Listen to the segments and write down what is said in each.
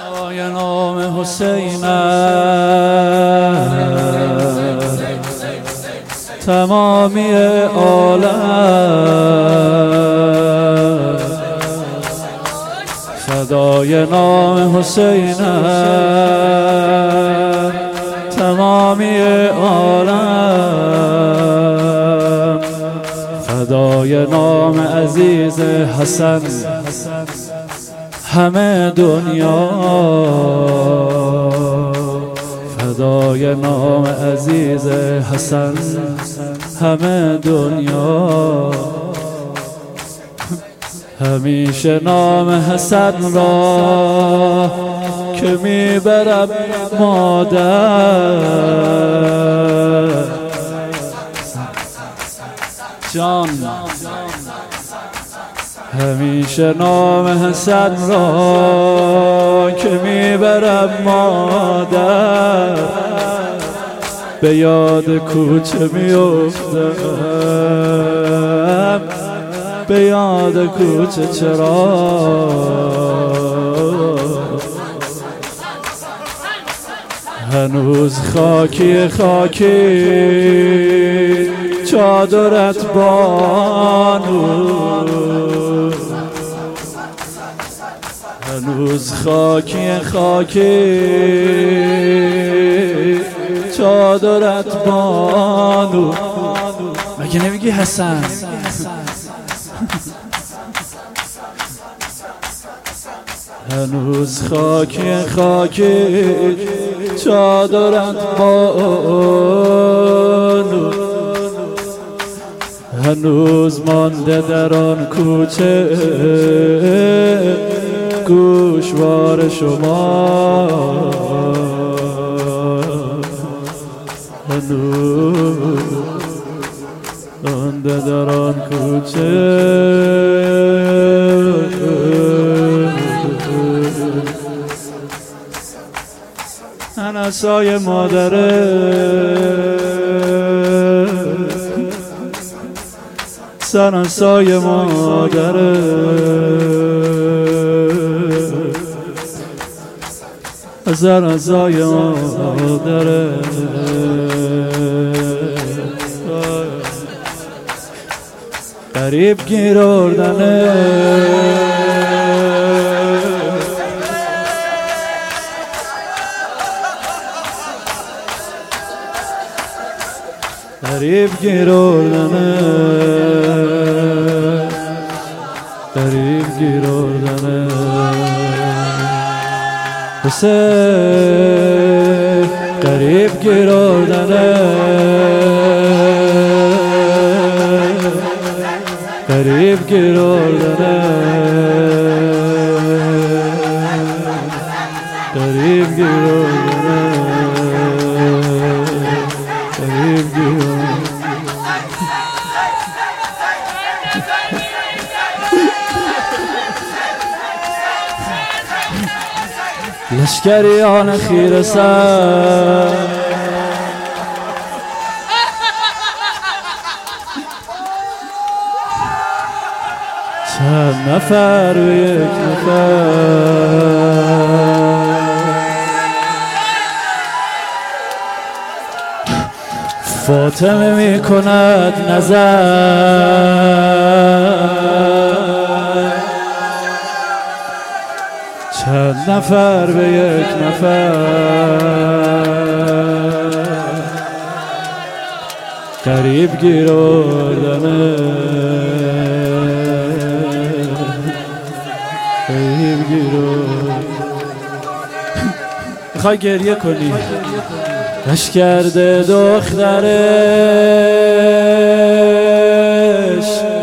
صدای نام حسین تمامی عالم، صدای نام حسین تمامی عالم، فدای نام عزیز حسن همه دنیا، فدای نام عزیز حسن همه دنیا. همیشه نام حسن را که میبرم مادر جان، همیشه نام حسن را که میبرم مادر، به یاد کوچه میافتم، به یاد کوچه چرا هنوز خاکی خاکی چادرت بانو، هنوز خاکی خاکی چادرت بانو. مگه نمیگی حسن؟ هنوز خاکی خاکی چادرت بانو، هنوز مانده در آن کوچه گوشوار شما، هنوز مانده در آن کوچه انسای مادره، سنسای مادره، سنسای مادره، غریب گیر آوردنه، غریب گیر آوردنه، غریب گیر آوردنه، حسین غریب گیر آوردنه، غریب گیر آوردنه، غریب گیر آوردنه، غریب گیر آوردنه. لشکریان خیره سر چند نفر و یک نفر، فاطمه می کند نظر، چند نفر به یک نفر، غریب گیر آوردنه، غریب گیر آوردنه. میخوای گریه کنی؟ عشق کرده دخترش،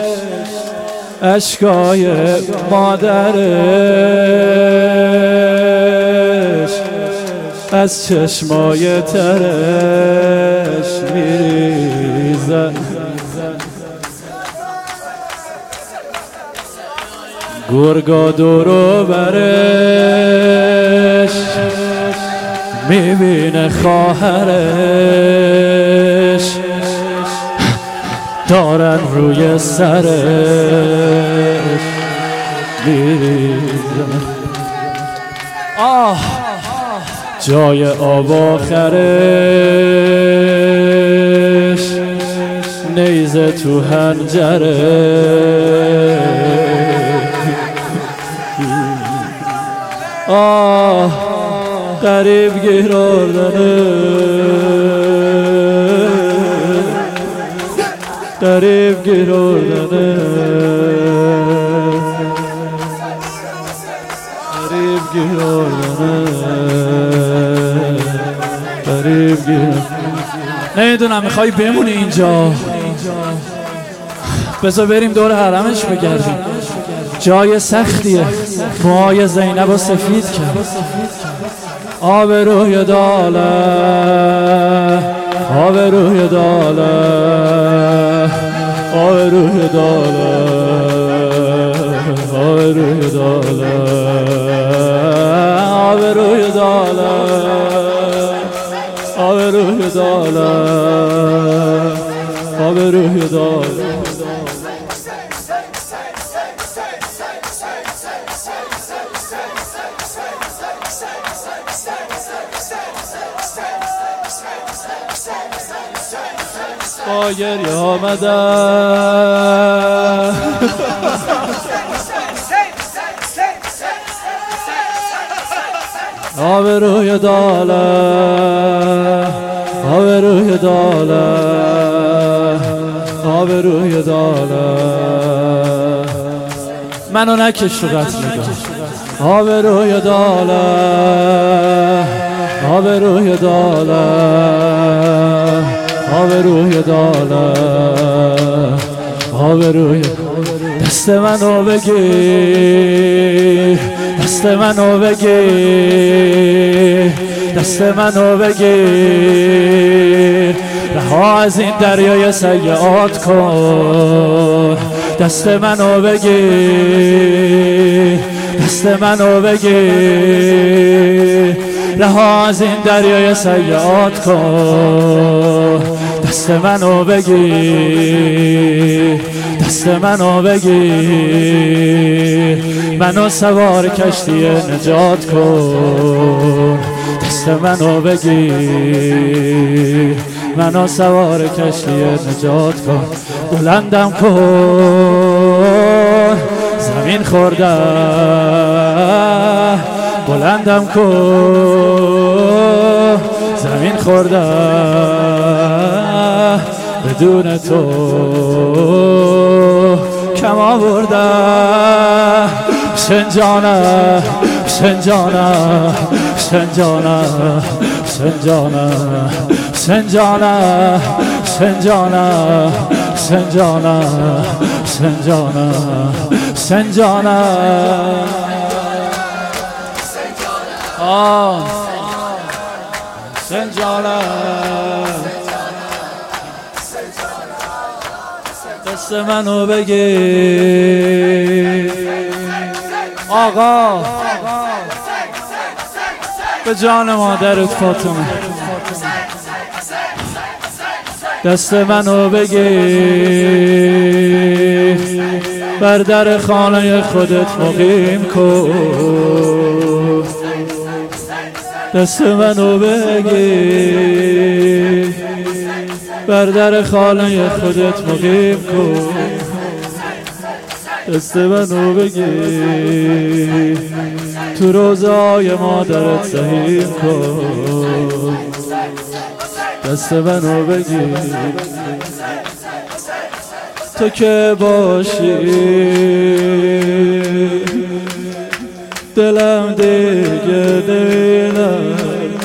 اشکای مادرش از چشمای ترش میریزن، گرگا دورو برش میبینه خواهرش دارن روی سرش میریزن، جای آب آخرش نیزه تو حنجره غریب گیر آردنه غریب گیر آردنه غریب گیر آردنه غریب گیر. نمیدونم میخوای بمونی اینجا، بذار بریم دور حرمش بگردیم. جای سختیه، موهای زینب و سفید کرد. آب روی داله، آب روی داله، آب روی داله، آب روی داله، آب روی داله، آب روی داله، آب روی داله. با گریه آمدم آب روی داله، آب روی داله، آب روی داله. منو نکش رو قتل نگاه. آب روی داله، آب روی داله، آب روی داله، آب روی. دست منو بگیر، دست منو بگیر، دست منو بگیر، رها از این دریای سیئات کن. دست منو بگیر، دست منو بگیر، رها از این دریای سیئات کن. دست منو بگیر، دست منو بگیر، منو سوار کشتی نجات کن. دست منو بگیر، منو سوار کشتی نجات کن. بلندم کن، زمین خورده، بلندم کن، زمین خورده، بدون تو کم آورده. شنجانه، شنجانه، شنجانه، شنجانه، شنجانه، شنجانه، شنجانه، شنجانه، شنجانه. شنجانه. دست منو بگیر آقا، به جان مادرت فاطمه. دست منو بگیر، بر در خانه خودت مقیم کن. دست منو بگیر، بر در خانه خودت مقیم کن. دست منو بگیر، تو روزای مادرت سهیم کن. دست منو بگیر، تو که باشی دلم دیگه دلم.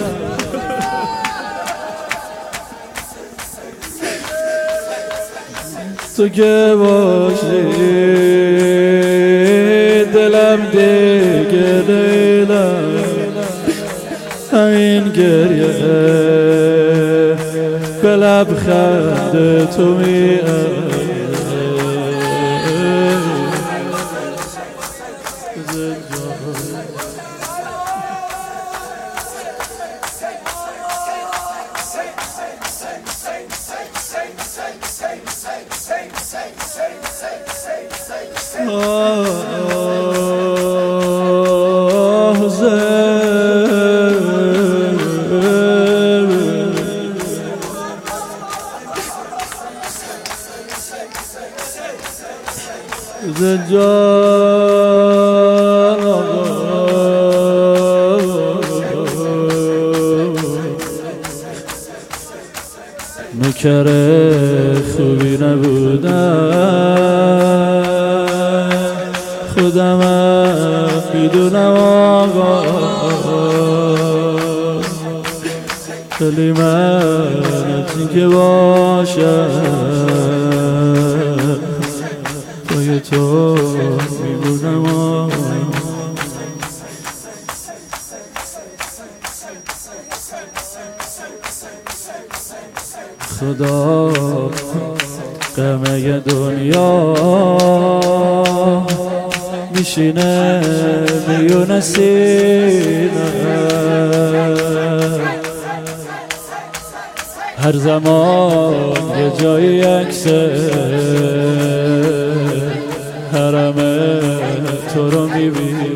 تو که باشی دلم دیگه دلم. همین گریه به لبخند تو میاد. زینب نوکر خوبی نبودم، خودمم میدونم آقا، خیلی منتی که باشم پای تو میمونم آقا. خدا غمه دنیا میشینه میونه سینه، هر زمان یه جایی عکسه حرم تو رو میبینی.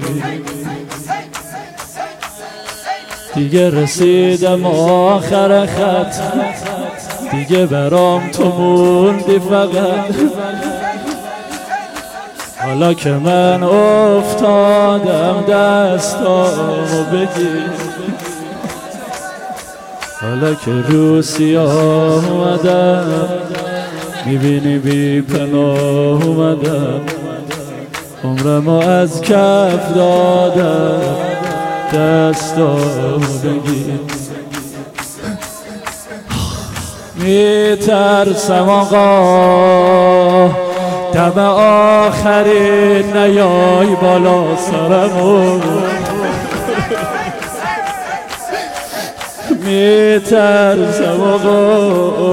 دیگه رسیدم آخر خط، دیگه برام تو موندی فقط. حالا که من افتادم دستامو بگیر، حالا که رو سیاه اومدم میبینی بی پناه اومدم، عمرمو از کف دادم دستامو بگیر. میترسم آقا دم آخرین نیای بالا سرمو، میترسم آقا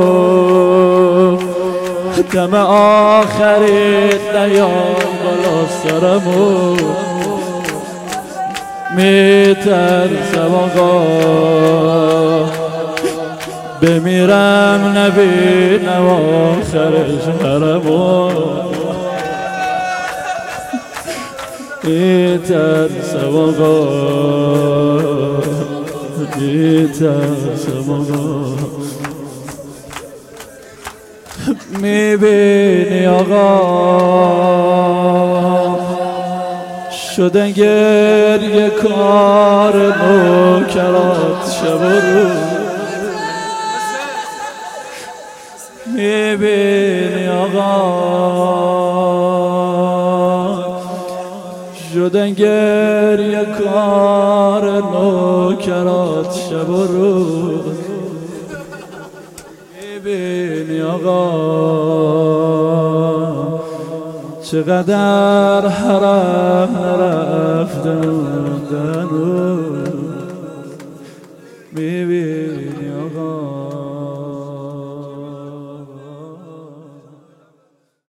دم آخرین نیای بالا سرمو، میترسم آقا بمیرم نبینم آخرش حرمو، میترسم آقا میترسم آقا. میبینی آقا شدن گریه کار نوکرات شب و روز. میبینی آقا شدن گریه کار نوکرات شب و روز. میبینی آقا چقدر حرم نرفتن، میبینی آقا